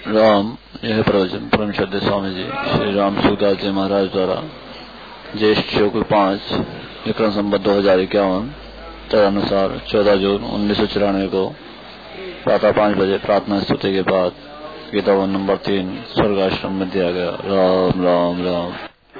राम। यह प्रवचन परम श्रद्धेय स्वामी जी श्री राम सुखदास जी महाराज द्वारा ज्येष्ठ शुक्ल 5 विक्रम संवत 2051 तदनुसार 14 जून 1994 को प्रातः 5 बजे प्रार्थना स्तुति के बाद गीता वन नंबर 3 स्वर्गाश्रम में दिया गया। राम राम राम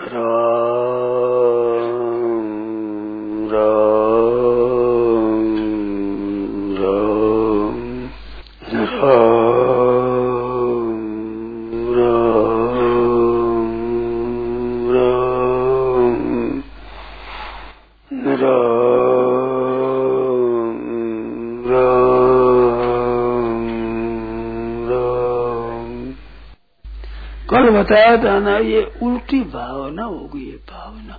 कल बताया था ना, ये उल्टी भावना होगी। ये भावना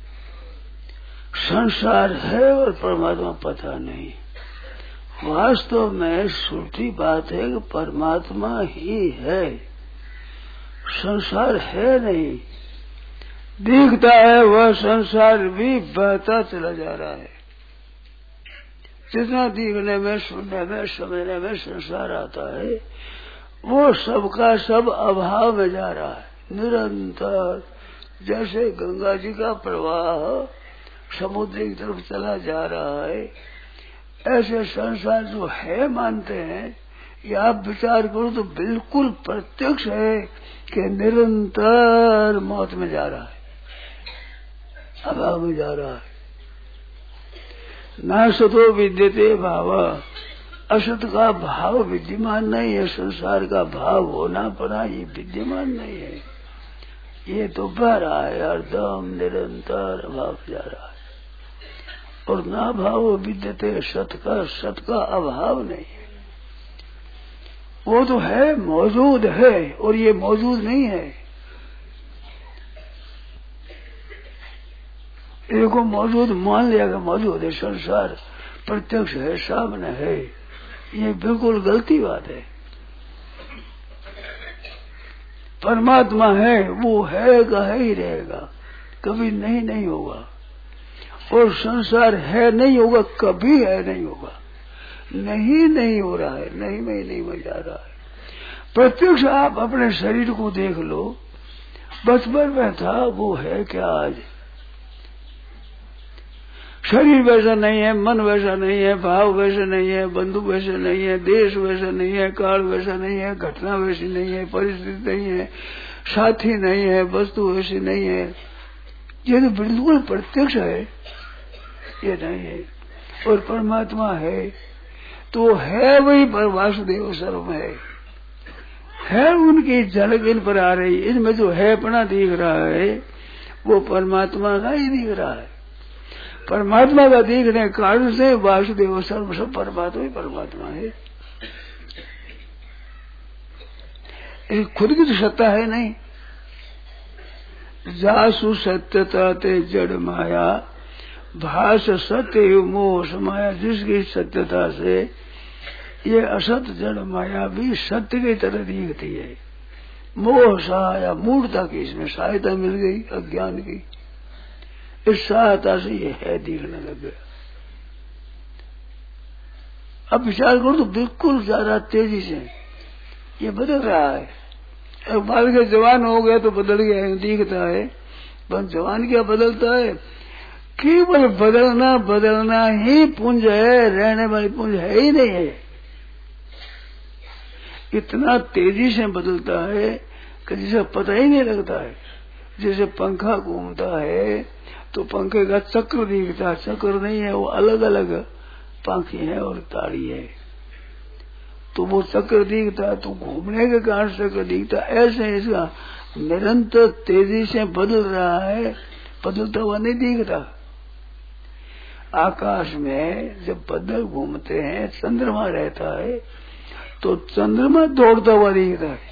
संसार है और परमात्मा पता नहीं। वास्तव में उल्टी बात है कि परमात्मा ही है, संसार है नहीं। दिखता है वह संसार भी बहता चला जा रहा है। जितना दिखने में, सुनने में, समझने में संसार आता है, वो सबका सब अभाव में जा रहा है निरंतर। जैसे गंगा जी का प्रवाह समुद्र की तरफ चला जा रहा है, ऐसे संसार जो है मानते हैं, ये आप विचार करो तो बिल्कुल प्रत्यक्ष है कि निरंतर मौत में जा रहा है, अभाव में जा रहा है। न सतो विद्यते भाव, असत का भाव विद्यमान नहीं है। संसार का भाव होना पड़ा, ये विद्यमान नहीं है। ये तो बह रहा है, हरदम निरंतर अभाव जा रहा है। और ना भाव विद्यते, सत का अभाव नहीं है। वो तो है, मौजूद है, और ये मौजूद नहीं है। देखो मौजूद मान लिया कि मौजूद है, संसार प्रत्यक्ष है, सामने है, ये बिल्कुल गलती बात है। परमात्मा है, वो है का है ही रहेगा, कभी नहीं होगा। और संसार है नहीं होगा, कभी है नहीं होगा। नहीं हो रहा है, नहीं में जा रहा है। प्रत्यक्ष आप अपने शरीर को देख लो, बचपन में था वो है क्या आज? शरीर वैसा नहीं है, मन वैसा नहीं है, भाव वैसे नहीं है, बंधु वैसे नहीं है, देश वैसा नहीं है, काल वैसा नहीं है, घटना वैसी नहीं है, परिस्थिति नहीं है, साथी नहीं है, वस्तु वैसी नहीं है। ये तो बिल्कुल प्रत्यक्ष है, ये नहीं है। और परमात्मा है तो है वही पर वासुदेव सर्व है उनकी झलक इन पर आ रही। इनमें जो है अपना दिख रहा है वो परमात्मा का ही दिख रहा है। परमात्मा का देखने कारण से वासुदेव सर्व सब परमात्मा ही परमात्मा है। खुद की तो सत्ता है नहीं। जासु सत्यता ते जड़ माया, भास सत्य मोह समाया। जिसकी सत्यता से ये असत जड़ माया भी सत्य की तरह दिखती है। मोह सहाया, मूर्ता की इसमें सहायता मिल गई अज्ञान की, इस सहायता से ये है दिखने लग गया। अब विचार करो तो बिल्कुल ज्यादा तेजी से ये बदल रहा है। अब बाल के जवान हो गए तो बदल गया, दिखता है। पर जवान क्या बदलता है? केवल बदलना ही पुंज है, रहने वाली पुंज है ही नहीं है। इतना तेजी से बदलता है कि जिसे पता ही नहीं लगता है। जैसे पंखा घूमता है तो पंखे का चक्र दिखता, चक्र नहीं है, वो अलग अलग पंखे हैं और ताड़ी है, तो वो चक्र दिखता, तो घूमने के कारण चक्र दिखता। ऐसे इसका निरंतर तेजी से बदल रहा है, बदलता हुआ नहीं दिखता। आकाश में जब बादल घूमते हैं, चंद्रमा रहता है, तो चंद्रमा दौड़ता हुआ दिखता है।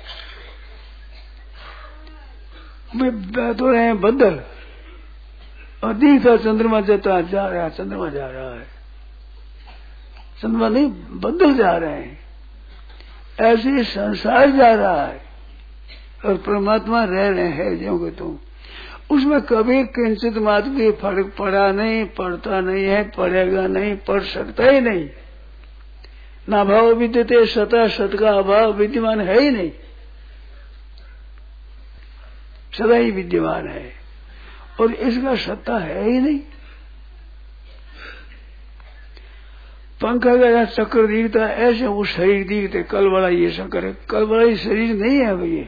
तो रहे हैं बादल और दिखता चंद्रमा जाता जा रहा है, चंद्रमा जा रहा है, चंद्रमा नहीं बादल जा रहे हैं। ऐसे संसार जा रहा है और परमात्मा रह रहे हैं ज्यों कि तुम। उसमें कभी किंचित मात्र भी फर्क पड़ा नहीं, पड़ता नहीं है, पड़ेगा नहीं, पड़ सकता ही नहीं। ना भाव विद्यते सता, सत का अभाव विद्यमान है ही नहीं। सदा ही विद्यमान है और इसका सत्ता है ही नहीं। पंखा का जहाँ चक्कर दिखता है ऐसे वो शरीर दिखते, कल वाला ये चक्कर है, कल वाला ये शरीर नहीं है भैया।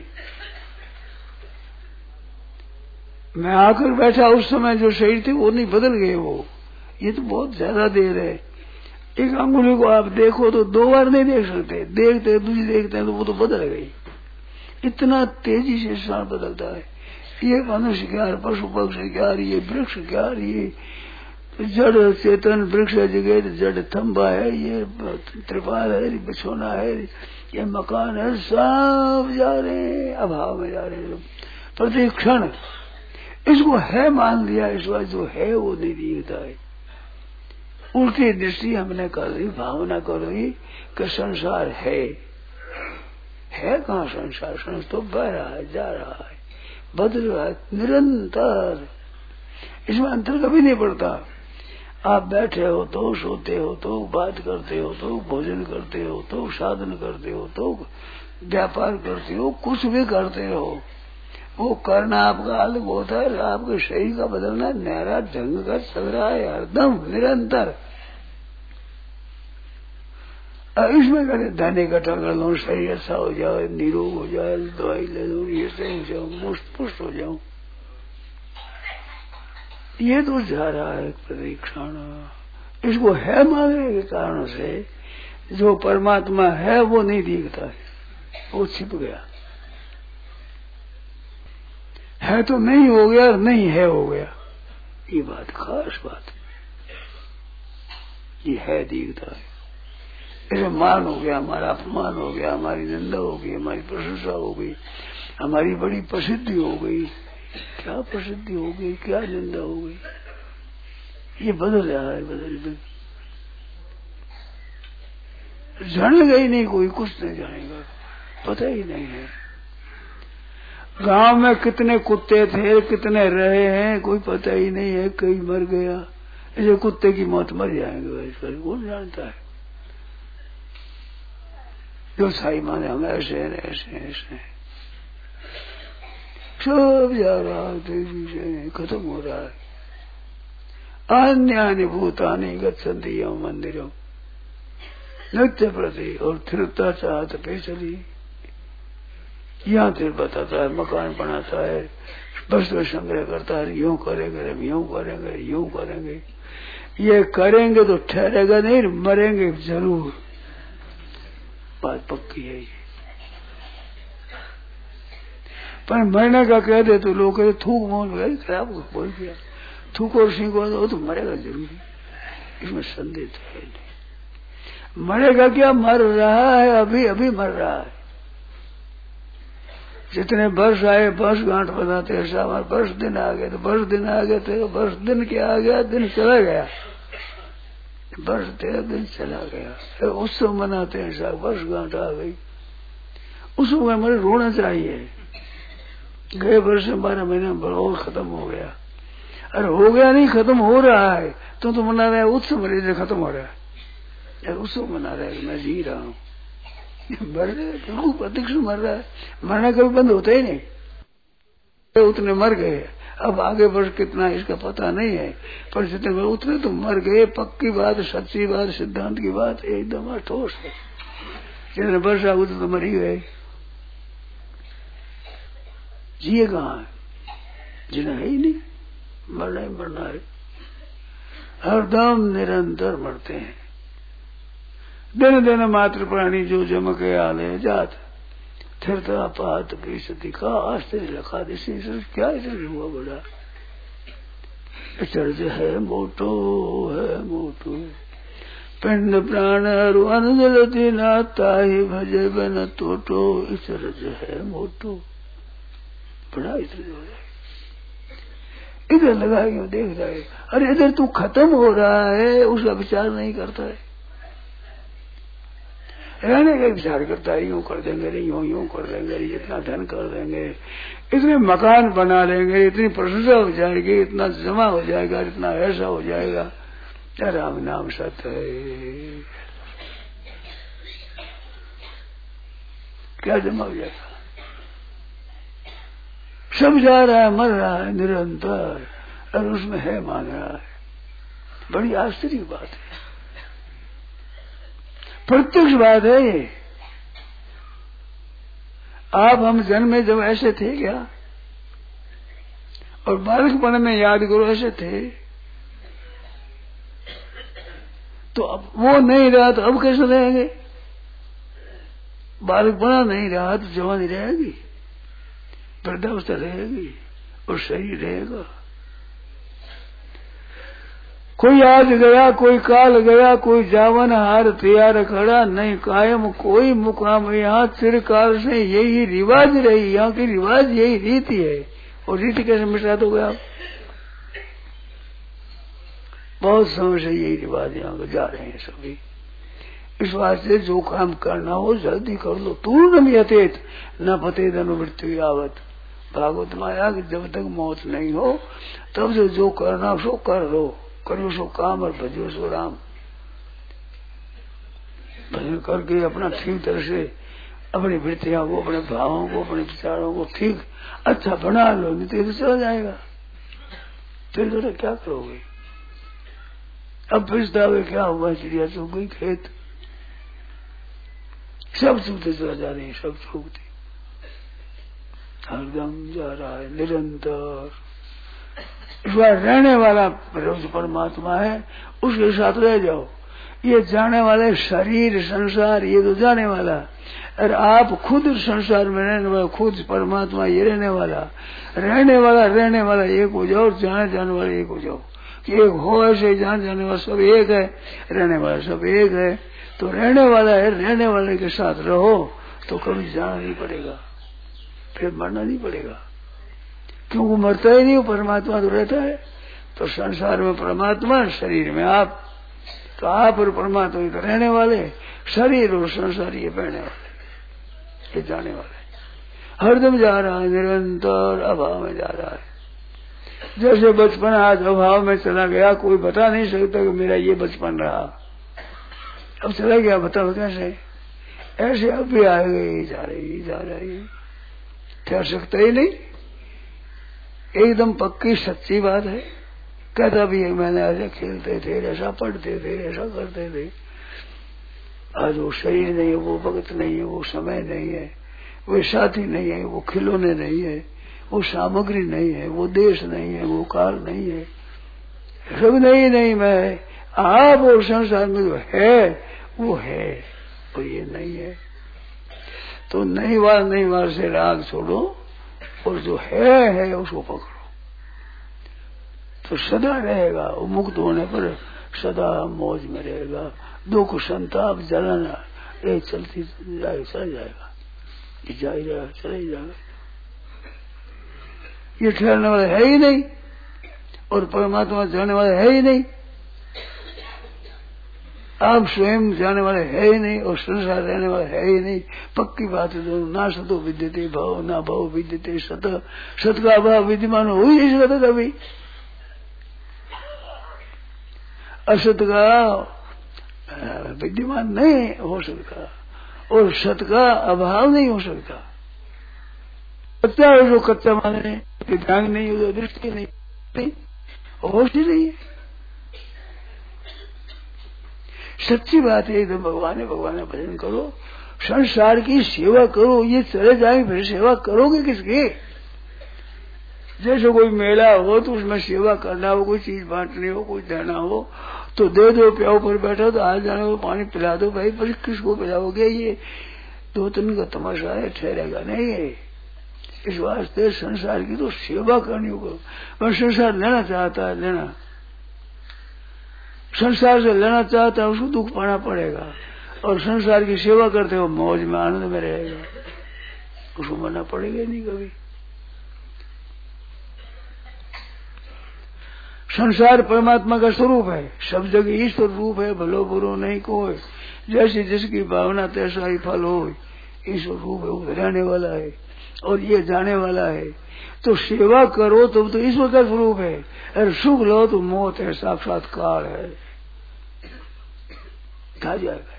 मैं आकर बैठा उस समय जो शरीर थे वो नहीं बदल गए वो, ये तो बहुत ज्यादा देर है। एक अंगुली को आप देखो तो 2 बार नहीं देख सकते, देखते दूसरी देखते हैं तो वो तो बदल गई। इतना तेजी से क्षण बदलता है। ये मनुष्य क्या, पशु पक्षी क्या, ये वृक्ष क्या, ये जड़ चेतन वृक्ष जगह, जड़ थम्बा है, ये त्रिपाल है, बिछोना है, ये मकान है, सब जा रहे हैं अभाव में जा रहे हैं। प्रत्येक क्षण इसको है मान लिया, इस बात जो है वो नहीं दिखता है। उल्टी दृष्टि हमने कर दी, भावना कर दी कि संसार है कहाँ संसार? संसार तो बह रहा है, जा रहा है, बदल रहा है निरंतर, इसमें अंतर कभी नहीं पड़ता। आप बैठे हो तो, सोते हो तो, बात करते हो तो, भोजन करते हो तो, साधन करते हो तो, व्यापार करते हो, कुछ भी करते हो, वो करना आपका अलग होता है। आपके शरीर का बदलना नहरा ढंग का चल रहा है हरदम निरंतर। इसमें कहते धन इकट्ठा कर लो, शरीर अच्छा हो जाए, निरोग हो जाए, दवाई ले लो, ये से हो जाऊं, पुष्ट हो जाऊं, ये तो जा रहा है परीक्षण। इसको है मानने के कारण से जो परमात्मा है वो नहीं दिखता है, वो छिप गया है, तो नहीं हो गया, नहीं है हो गया। ये बात खास बात, ये है दिखता है। ऐसे मान हो गया, हमारा अपमान हो गया, हमारी निंदा हो गई, हमारी प्रशंसा हो गई, हमारी बड़ी प्रसिद्धि हो गई। क्या प्रसिद्धि हो गई, क्या निंदा हो गई, ये बदल रहा है, बदल जान गई नहीं, कोई कुछ नहीं जानेगा, पता ही नहीं है। गांव में कितने कुत्ते थे, कितने रहे हैं, कोई पता ही नहीं है, कहीं मर गया। ऐसे कुत्ते की मौत मर जाएंगे, वैसे कौन जानता है। जो साई माने हम ऐसे हैं, ऐसे हैं, ऐसे हैं, सब जा रहा है, तेजी से खत्म हो रहा है। अन्यानि भूतानि गच्छन्ति यम मंदिरम नित्य प्रति, और थिरता चाहत पे चली। यहाँ फिर बताता है, मकान बनाता है, वस्तु संग्रह करता है, यूं करेंगे, यूं करेंगे, यूं करेंगे। ये करेंगे तो ठहरेगा नहीं, मरेंगे जरूर, बात पक्की है ये। पर मरने का कह दे तो लोग कहते थूक मोल गए, खराब बोल दिया, थूक और सीखो तो मरेगा जरूर, इसमें संदेह है नहीं। मरेगा क्या, मर रहा है, अभी अभी मर रहा है। जितने वर्ष आए वर्ष गांठ बनाते हैं, हमारे वर्ष दिन आ गए तो वर्ष दिन आ गए थे, वर्ष दिन क्या आ गया, दिन चला गया, वर्ष तेरा दिन चला गया। उत्सव मनाते हैं साहब, वर्ष गांठ आ गई, उसको हमारे रोना चाहिए। गए वर्ष 12 महीने और खत्म हो गया। अरे हो गया नहीं, खत्म हो रहा है, तो मना रहा है उत्सव, मरे खत्म हो रहा है, उत्सव मना रहा है, मैं जी रहा हूँ। मर रहे बिल्कुल प्रत्यक्ष मर रहा है, मरना कभी बंद होता ही नहीं। उतने मर गए, अब आगे वर्ष कितना इसका पता नहीं है, पर जितने उतने तो मर गए, पक्की बात, सच्ची बात, सिद्धांत की बात एकदम ठोस है। जितने वर्ष आगे तो मर ही गए, जिए कहाँ है, जिन्हें है ही नहीं, मरना ही मरना है, हरदम निरंतर मरते हैं। दिन दिन मात्र प्राणी जो जमके आले जात थिरता पात की सती का आश्चर्य लखा दिशी, क्या आश्चर्य हुआ बड़ा। चर्च है मोटो, है मोटो, पिंड प्राण अनुजलती नाता ही भजे बन तोटो, चर्च है मोटो, बड़ा इधर हो जाए, इधर लगा क्यों देख रहा है। अरे इधर तू खत्म हो रहा है, उसका विचार नहीं करता है, रहने का विचार करता है, यूं कर देंगे, यूं कर देंगे, इतना धन कर देंगे, इतने मकान बना लेंगे, इतनी प्रशंसा हो जाएगी, इतना जमा हो जाएगा, इतना ऐसा हो जाएगा। राम नाम सत्य है, क्या जमा हो जाएगा, सब जा रहा है, मर रहा है निरंतर, और उसमें है मान रहा है। बड़ी आश्चर्य बात है, प्रत्यक्ष बात है ये। आप हम जन्म में जब ऐसे थे क्या? और बालकपन में याद करो ऐसे थे, तो अब वो नहीं रहा तो अब कैसे रहेंगे? बालकपना नहीं रहा तो जवानी रहेगी, वृद्धावस्था रहेगी और शरीर रहेगा। कोई आज गया, कोई काल गया, कोई जावन हार तैयार खड़ा, नहीं कायम कोई मुकाम। यहाँ चिरकाल से यही रिवाज रही, यहाँ की रिवाज यही रीति है। और रीति कैसे मिटा दोगे आप? बहुत समय से यही रिवाज यहाँ को जा रहे हैं सभी। इस वास्ते जो काम करना हो जल्दी कर लो। तूर्णम यतेत न पतेत अनुवृत्ति आवत। भागवत में आया कि जब तक मौत नहीं हो तब से जो करना सो कर लो, करो सो काम और भजो सो राम। भजन करके अपना ठीक तरह से अपनी वृत्तियों को, अपने भावों को, अपने विचारों को ठीक अच्छा बना लो, नहीं तो ये चला जाएगा। फिर तो क्या करोगे? अब पछतावे क्या हुआ? चिड़िया चुग गई खेत, सब चूकते चला जा रहे हैं, सब चूकते हरदम जा रहा है निरंतर। इस बार रहने वाला परमात्मा है, उसके साथ रह जाओ। ये जाने वाले शरीर संसार ये तो जाने वाला, और आप खुद संसार में रहने वाला, खुद परमात्मा ये रहने वाला एक हो जाओ, और जाने वाला एक हो जाओ। कि एक हो ऐसे जाने वाला सब एक है, रहने वाला सब एक है। तो रहने वाला है, रहने वाले के साथ रहो तो कभी जाना नहीं पड़ेगा, फिर मरना नहीं पड़ेगा, क्योंकि मरता ही नहीं, परमात्मा तो रहता है। तो संसार में परमात्मा, शरीर में आप, तो आप और परमात्मा तो रहने वाले, शरीर और संसार ये बहने वाले, ये जाने वाले। हरदम जा रहा है, निरंतर अभाव में जा रहा है। जैसे बचपन आज अभाव में चला गया, कोई बता नहीं सकता कि मेरा ये बचपन रहा, अब चला गया, बताओ कैसे? ऐसे अब भी आ गई, जा रही ठहर सकता ही नहीं। एकदम पक्की सच्ची बात है। कहता भी है मैंने ऐसे खेलते थे, ऐसा पढ़ते थे, ऐसा करते थे। आज वो शरीर नहीं है, वो वक्त नहीं है, वो समय नहीं है, वो साथी नहीं है, वो खिलौने नहीं है, वो सामग्री नहीं है, वो देश नहीं है, वो काल नहीं है, सब नहीं मैं। आप वो संसार में जो है वो है, और ये नहीं है। तो नहीं वार से राग छोड़ो, और जो है उसको पकड़ो, तो सदा रहेगा। वो मुक्त होने पर सदा मौज में रहेगा। दुख संताप जलाना ये चलती जाए, चला जाएगा, ये जा ही जाएगा, चला ही जाएगा। ये ठहरने वाला है ही नहीं, और परमात्मा जाने वाला है ही नहीं। आप स्वयं जाने वाले है ही नहीं, और संसार रहने वाला है ही नहीं। पक्की बात है दोनों। ना सतो विद्यते भाव, ना भाव विद्यते सत। सत का अभाव विद्यमान हो ही नहीं सकता कभी, असत का विद्यमान नहीं हो सकता, और सत का अभाव नहीं हो सकता। कच्चा है जो कच्चा माने, ध्यान नहीं हो, दृष्टि नहीं, होश ही नहीं है। सच्ची बात है एकदम। भगवान भजन करो, संसार की सेवा करो। ये चले जाएंगे फिर सेवा करोगे किसकी? जैसे कोई मेला हो तो उसमें सेवा करना हो, कोई चीज बांटनी हो, कोई देना हो तो दे दो। प्याऊ पर बैठो तो आज जाने को पानी पिला दो भाई, पर किसको पिलाओगे? ये 2-3 का तमाशा है, ठहरेगा नहीं है। इस वास्ते संसार की तो सेवा करनी होगी। पर संसार लेना चाहता है, लेना संसार से लेना चाहता है, उसको दुख पाना पड़ेगा। और संसार की सेवा करते हो मौज में आनंद में रहेगा, उसको मरना पड़ेगा नहीं कभी। संसार परमात्मा का स्वरूप है, सब जगह ईश्वर रूप है, भलो बुरो नहीं कोई। जैसी जिसकी भावना तैसा ही फल हो। ईश्वर रूप है, वो रहने वाला है और ये जाने वाला है। तो सेवा करो तो ईश्वर का स्वरूप है, और सुख लो तो मौत है, साक्षात्कार है, खा जाएगा।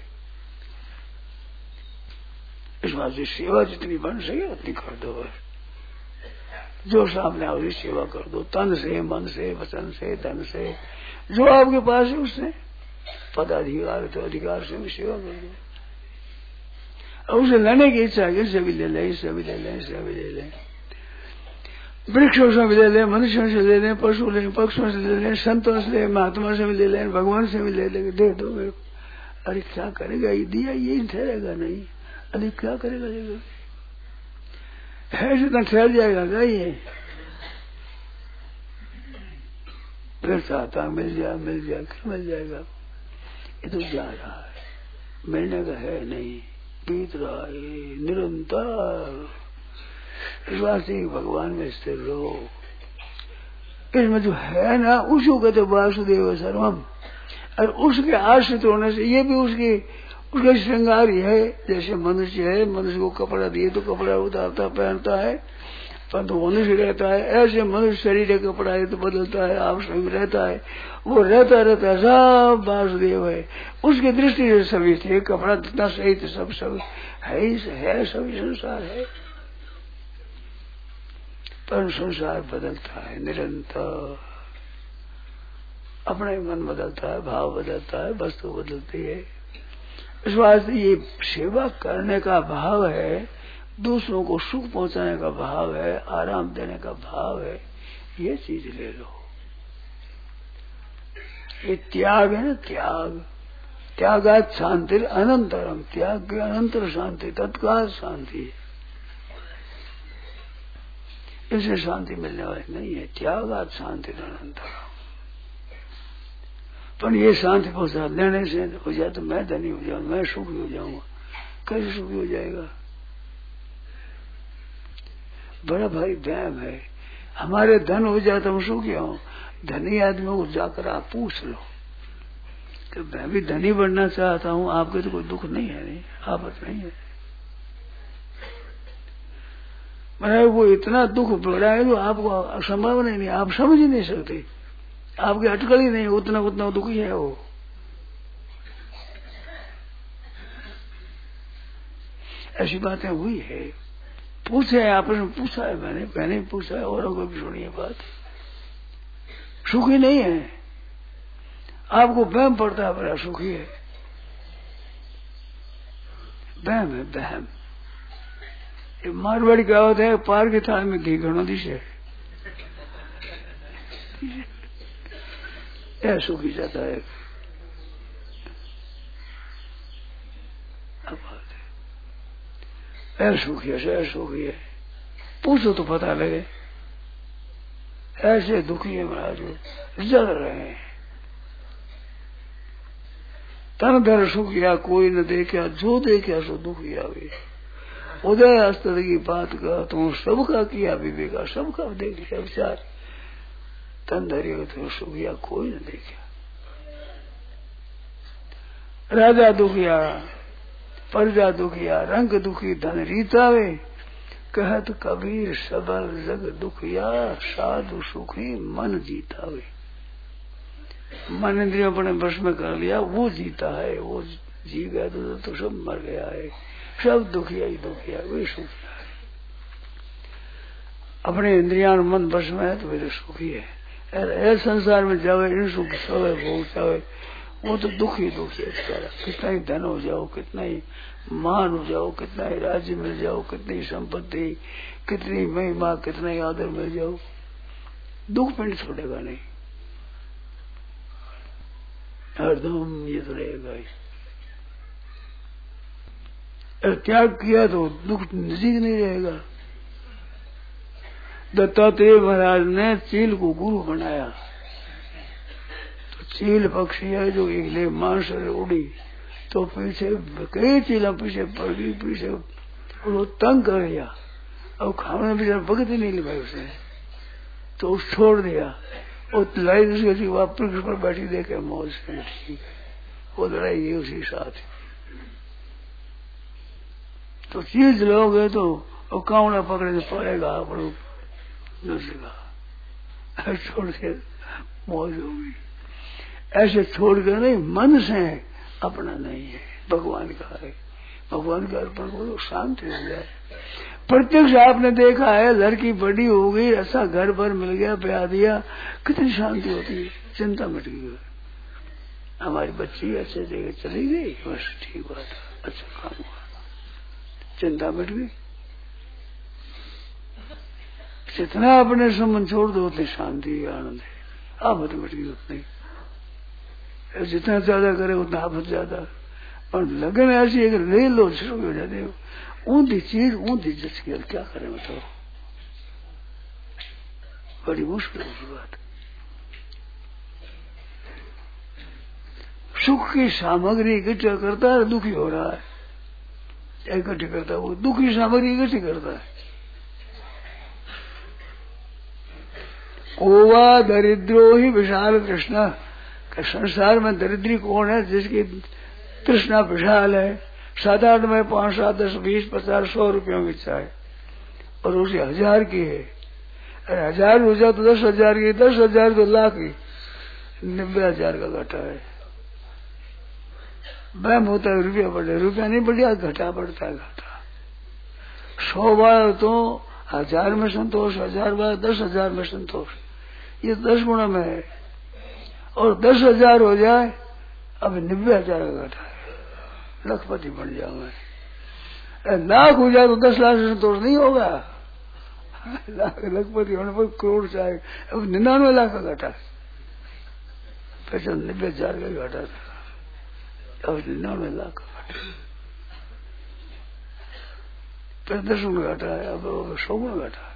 इस बात से सेवा जितनी बन सके उतनी कर दो। जो सामने आओ सेवा कर दो, तन से, मन से, वचन से, धन से, जो आपके पास है उससे। पदाधिकार तो अधिकार से भी सेवा कर दो। और उसे लेने की इच्छा है, इससे भी ले लें, इससे भी ले लें, इससे भी ले लें, वृक्षों से भी ले लें, मनुष्यों से ले लें, पशु लें, पक्षियों से ले लें, संतों से ले, महात्मा से भी ले लें, भगवान से भी ले लेंगे, दे दो मेरे को। अरे क्या करेगा, ये दिया ये ठहरेगा नहीं, अरे क्या करेगा ये, है जितना ठहर जाएगा क्या ये, फिर चाहता मिल जाए, मिल जाए, क्या मिल जाएगा, ये तो जा रहा है, मिलने का है नहीं, बीत रहा है निरंतर। विश्वासी भगवान में स्थिर रहो। इसमें जो है ना, उसको कहते वासुदेव सर्वम, और उसके आश्रित होने से ये भी उसके श्रृंगार ही है। जैसे मनुष्य है, मनुष्य को कपड़ा दिए तो कपड़ा उतारता पहनता है, परंतु मनुष्य रहता है। ऐसे मनुष्य शरीर का कपड़ा है तो बदलता है, आपस में रहता है, वो रहता रहता है, सब वासुदेव है। उसकी दृष्टि से सभी थे, कपड़ा जितना सही थे, सब है, सभी संसार है, पर संसार बदलता है निरंतर। अपने मन बदलता है, भाव बदलता है, वस्तु बदलती है। इस वास्ते ये सेवा करने का भाव है, दूसरों को सुख पहुंचाने का भाव है, आराम देने का भाव है, ये चीज ले लो। ये त्याग है ना, त्यागात शांति अनंतरम, त्याग के अनंतर शांति, तत्काल शांति, इससे शांति मिलने वाली नहीं है। त्यागात शांति अनंतरम। पर ये शांति पहुंचा लेने से हो जाए तो मैं धनी हो जाऊं, मैं सुखी हो जाऊंगा। कैसे सुखी हो जाएगा, बड़ा भारी वहम है। हमारे धन हो जाए तो हम सुखी हों। धनी आदमियों को जाकर आप पूछ लो कि मैं भी धनी बनना चाहता हूँ, आपके तो कोई दुख नहीं है, नहीं आपत नहीं है। मैंने वो इतना दुख बढ़ा है जो आपको संभावना ही नहीं, आप समझ ही नहीं सकते, आपकी अटकल ही नहीं, उतना दुखी है वो। ऐसी बातें हुई है, पूछे आपस में, पूछा है मैंने पूछा है, औरों को भी सुनी है बात। सुखी नहीं है, आपको वहम पड़ता है बड़ा सुखी है, वहम है वहम। मारवाड़ी क्या होता है, पार के थाल में घी घणो दिशे, यह सुखी जाता है। सुखी है, सुखी है, पूछो तो पता लगे। ऐसे दुखी है महाराज, जल रहे हैं। तन धर सुखिया कोई न देखा, जो देखा सो दुखिया भी। उदय अस्तर की बात का तुम सबका किया विवेका, सबका देख लिया विचार। तन धरियो तो सुखिया कोई न देखा। राजा दुखिया, प्रजा दुखिया, रंग दुखी धन रीतावे। कहत कबीर सबल जग दुखिया, साधु सुखी मन जीतावे। मन इंद्रियों अपने वश में कर लिया, वो जीता है, वो जी गया तो सब मर गया है, सब दुखिया ही दुखिया, वे सुखिया है। अपने इंद्रिया मन वश में है तो वे तो सुखी है। ऐसे संसार में जावे, इन सुख सवे भोग चावे, वो तो दुखी दुखी है बेचारा। कितना ही धन हो जाओ, कितना ही मान हो जाओ, कितना ही राज्य मिल जाओ, कितनी संपत्ति, कितनी महिमा, कितना ही आदर मिल जाओ, दुख पिंड छोड़ेगा नहीं, हरदम ये तो रहेगा ही। त्याग किया तो दुख नजीक नहीं रहेगा। दत्तात्रेय महाराज ने चील को गुरु बनाया, तो चील पक्षी है जो एक मांस उड़ी तो पीछे कई चीला पीछे पड़ गई, पीछे वो तंग कर दिया, अब खाने पीछे भगत ही नहीं लगाई उसने, तो उस छोड़ दिया। वो लड़ाई दूसरी वृक्ष पर बैठी देखे मौज से, ठीक है, वो लड़ाई ये उसी साथ। तो चीज लोगे तो वो कावड़ा पकड़े से पड़ेगा, आप दूसरेगा छोड़ के मौज होगी। ऐसे छोड़ के नहीं, मन से अपना नहीं है, भगवान का है, भगवान का अर्पण करो, शांति हो जाए। प्रत्यक्ष आपने देखा है, लड़की बड़ी हो गई, ऐसा घर पर मिल गया, ब्याह दिया, कितनी शांति होती है, चिंता मिट गई। हमारी बच्ची अच्छे जगह चली गई, बस ठीक बात है, अच्छा काम हुआ, चिंता मिट गई। जितना अपने संबंध छोड़ दो उतनी शांति आनंद है, आफत मिट गई उतनी। जितना ज्यादा करे उतना आफत ज्यादा। और लगन ऐसी अगर ले लो शुरू हो जाते हो, ऊंधी चीज ऊंधी जच के क्या करें बताओ, बड़ी मुश्किल की बात। सुख की सामग्री इकट्ठा करता है, दुखी हो रहा है, इकट्ठी करता है, वो दुखी सामग्री इकट्ठी करता है। कोवा दरिद्रो ही विशाल कृष्णा, संसार में दरिद्री कौन है? जिसकी तृष्णा विशाल है, 7-8 में 5, 7, 10, 20, 50, 100 रुपयों की चाय, और उसे 1000 की है। अरे 1000 हो जाए तो 10,000 की, 10,000 तो लाख की, 90,000 का घाटा है। वहम होता है रुपया बढ़े, रुपया नहीं बढ़िया, घटा बढ़ता है, घाटा। 100 बार तो 1000 में संतोष, 1000 बार 10,000 में संतोष, ये 10 गुना में है। और 10,000 हो जाए, अब 90,000 का घाटा है, लखपति बन जाऊंगा। लाख हो जाए तो 10 लाख से संतोष नहीं होगा, लखपति होने पर करोड़ चाहे, अब 99 लाख का घाटा है। पहले 90,000 का घाटा था, अब 99 लाख का घाटा, फिर 10 गुना घाटा है, अब 100 गुना घाटा है।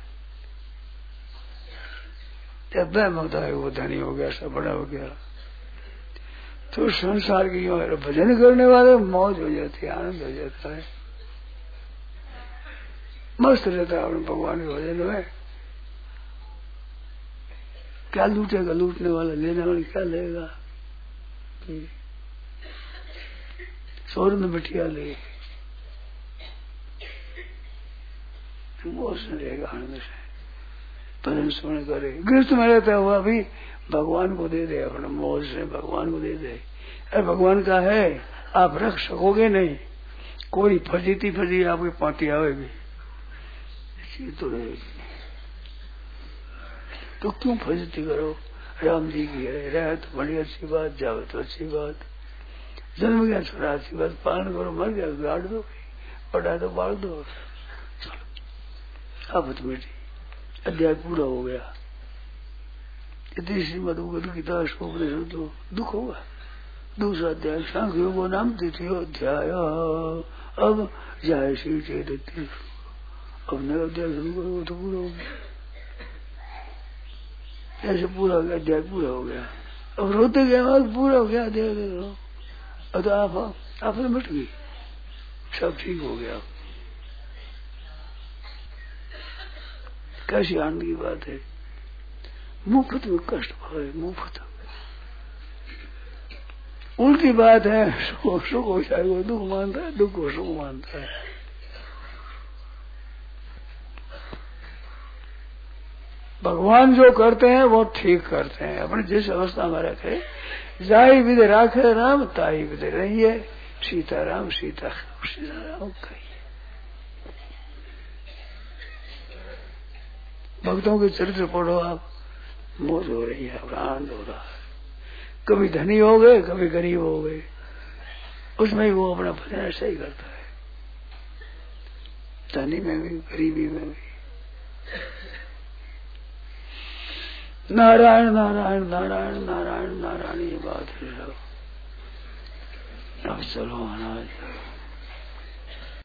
जब वह होता है वो धनी हो गया, सब बड़ा हो गया, तो संसार की भजन करने वाले मौज हो जाती है, आनंद हो जाता है, मस्त रहता है अपने भगवान के भजन में। क्या लूटेगा लूटने वाला, लेने वाला क्या लेगा? स्वर्ण मिठिया ले, मौज से रहेगा, आनंद से भजन सुन करे। गृहस्थ में रहता हुआ भी भगवान को दे दे, अपने मौज से भगवान को दे दे। अरे भगवान का है, आप रख सकोगे नहीं, कोई फजीती फजी आपकी पाती आवेगी, तो रहेगी, तो क्यों फजीती करो? राम जी की है, रहे तो बड़ी अच्छी बात, जाओ तो अच्छी बात, जन्म गया छोड़ा अच्छी बात, पालन करो, मर गया गाड़ दो, पढ़ा तो बाढ़ दो, चलो अब तो बेटी अध्याय पूरा हो गया। इतनी श्रीमद भगवद गीता उपनिषद तो दुख होगा। दूसरा अध्याय सांख्य योग नाम द्वितीय अध्याय, अब जाए श्री चैतन्य, अब नया अध्याय शुरू करो तो पूरा हो गया। ऐसे पूरा हो गया, अध्याय पूरा हो गया। अब रोते गए पूरा हो गया अध्याय, देख लो, अब तो आपने मिट गई, सब ठीक हो गया। कैसी आनंद की बात है। मुफ्त में कष्ट भावे, मुफ्त उल्टी बात है। सुख हो जाए वो दुख मानता है, दुख को सुख मानता है। भगवान जो करते हैं वो ठीक करते हैं, अपने जिस अवस्था में रखे। जाई विधि राखे राम, ताई विधि रहिए, सीताराम सीता सीताराम कहिए। भक्तों के चरित्र पढ़ो आप, मौज हो रही है, आनंद हो रहा है। कभी धनी हो गए, कभी गरीब हो गए, उसमें ही वो अपना भजन ऐसा ही करता है, धनी में भी गरीबी में भी। नारायण नारायण नारायण नारायण नारायण, ये बात है। अब चलो महाराज।